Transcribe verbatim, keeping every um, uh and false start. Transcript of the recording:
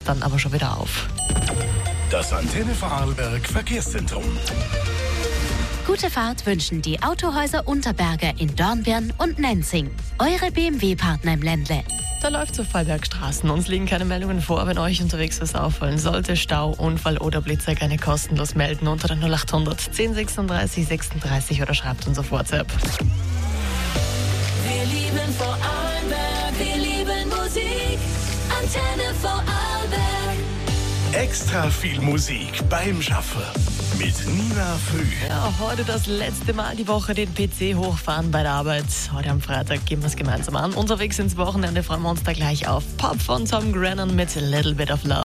dann aber schon wieder auf. Das Antenne Vorarlberg Verkehrszentrum. Gute Fahrt wünschen die Autohäuser Unterberger in Dornbirn und Nenzing. Eure B M W-Partner im Ländle. Da läuft es auf Fallbergstraßen. Uns liegen keine Meldungen vor. Wenn euch unterwegs was auffallen sollte, Stau, Unfall oder Blitzer, gerne kostenlos melden unter der null achthundert zehn sechsunddreißig sechsunddreißig oder schreibt uns auf WhatsApp. Wir lieben Vorarlberg, wir lieben Musik. Antenne Vorarlberg. Extra viel Musik beim Schaffen mit Nina Früh. Ja, heute das letzte Mal die Woche den P C hochfahren bei der Arbeit. Heute am Freitag gehen wir es gemeinsam an. Unterwegs ins Wochenende freuen wir uns da gleich auf Pop von Tom Grennan mit A Little Bit of Love.